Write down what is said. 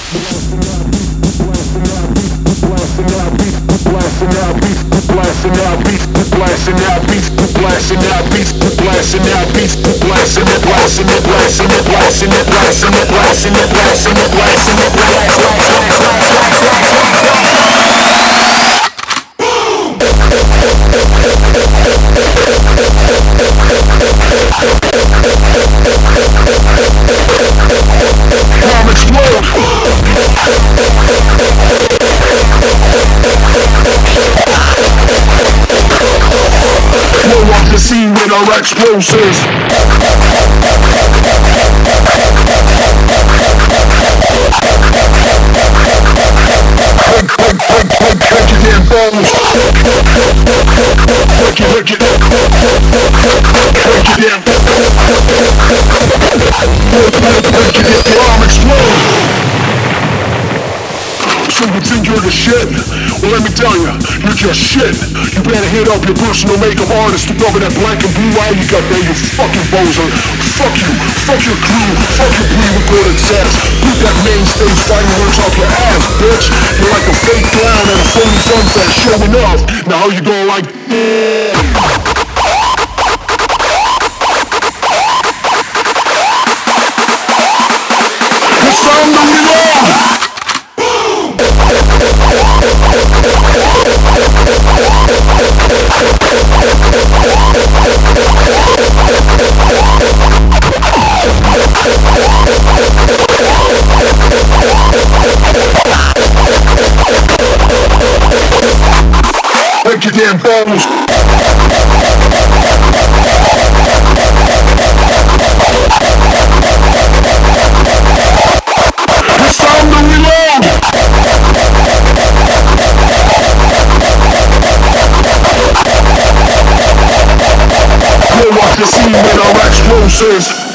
The scene with our explosives. Break your damn bones. Break your damn. Break your damn explode. So you think you're the shit? Well, let me tell you, you're just shit. You better hit up your personal makeup artist to cover that black and blue eye you got there, you fucking bozo. Fuck you, fuck your crew, fuck your pre-recorded sets. Put that main stage fireworks off your ass, bitch. You're like a fake clown at a phony sunset showing off. Now how you gonna like... It's time to reload! Break your damn bones. It's time to reload. We'll watch the scene with our explosives.